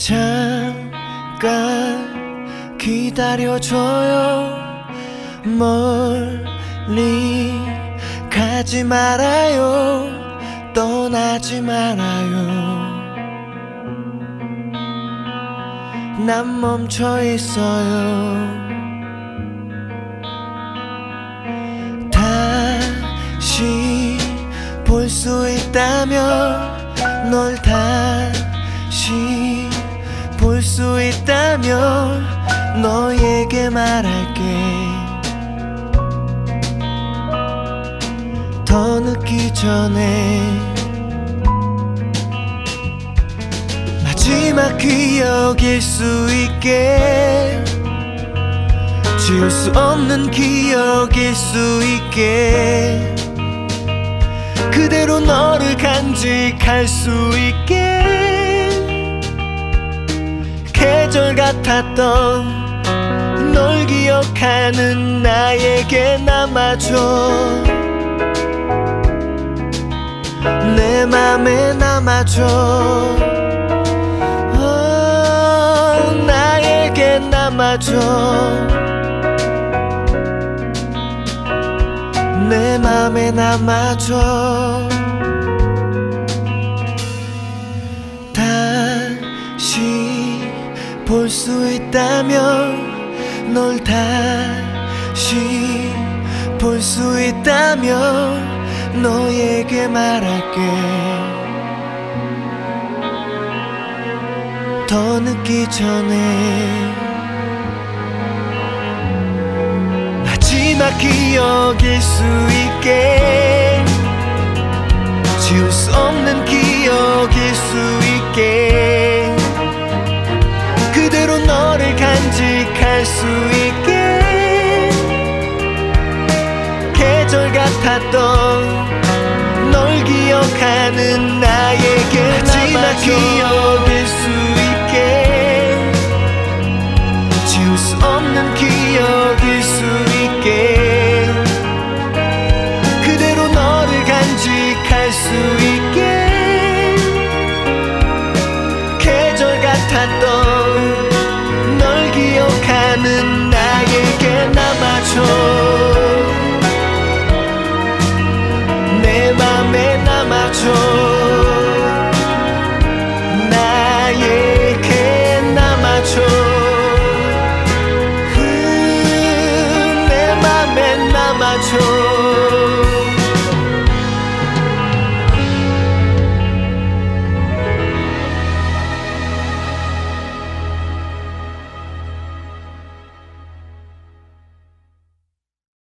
잠깐 기다려줘요. 멀리 가지 말아요. 떠나지 말아요. 난 멈춰 있어요. 다시 볼 수 있다면, 널 다시 볼 수 있다면 너에게 말할게. 더 늦기 전에 마지막 기억일 수 있게, 지울 수 없는 기억일 수 있게, 그대로 너를 간직할 수 있게. 계절 같았던 널 기억하는 나에게 남아줘. 내 맘에 남아줘. 나에게 남아줘. 내 맘에 남아줘. 다시 볼 수 있다면, 널 다시 볼 수 있다면 너에게 말할게. 더 늦기 전에 마지막 기억일 수 있게, 지울 수 없는 기억일 수 있게, 그대로 너를 간직할 수 있게. 계절 같았던 널 기억하는 나에게 마지막 기억일 수 있게, 지울 수 없는 기억일 수 있게, 그대로 너를 간직할 수 있게.